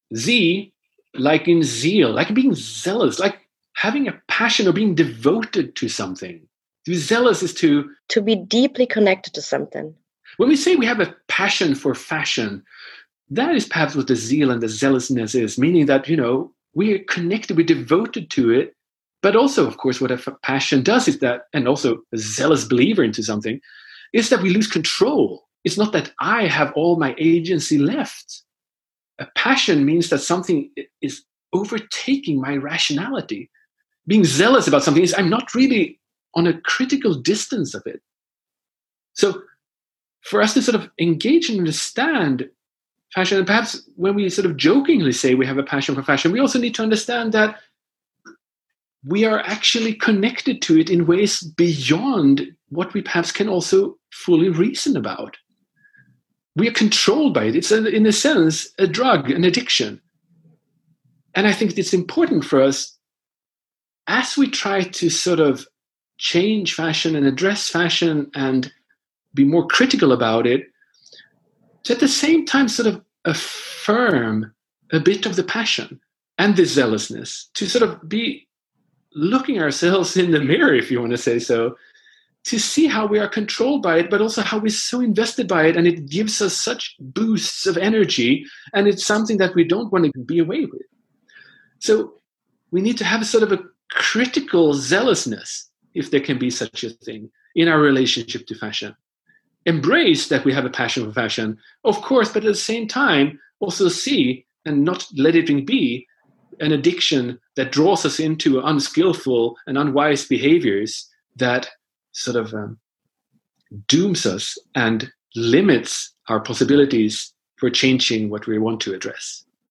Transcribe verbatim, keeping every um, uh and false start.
Z, like in zeal, like being zealous, like having a passion or being devoted to something. To be zealous is to... To be deeply connected to something. When we say we have a passion for fashion, that is perhaps what the zeal and the zealousness is, meaning that, you know, we're connected, we're devoted to it. But also, of course, what a passion does is that, and also a zealous believer into something, is that we lose control. It's not that I have all my agency left. A passion means that something is overtaking my rationality. Being zealous about something is I'm not really on a critical distance of it. So for us to sort of engage and understand fashion, and perhaps when we sort of jokingly say we have a passion for fashion, we also need to understand that we are actually connected to it in ways beyond what we perhaps can also fully reason about. We are controlled by it. It's, a, in a sense, a drug, an addiction. And I think it's important for us, as we try to sort of change fashion and address fashion and be more critical about it, to at the same time sort of affirm a bit of the passion and the zealousness, to sort of be looking ourselves in the mirror, if you want to say so, to see how we are controlled by it, but also how we're so invested by it, and it gives us such boosts of energy, and it's something that we don't want to be away with. So we need to have a sort of a critical zealousness, if there can be such a thing, in our relationship to fashion. Embrace that we have a passion for fashion, of course, but at the same time, also see and not let it be an addiction that draws us into unskillful and unwise behaviors that sort of um, dooms us and limits our possibilities for changing what we want to address.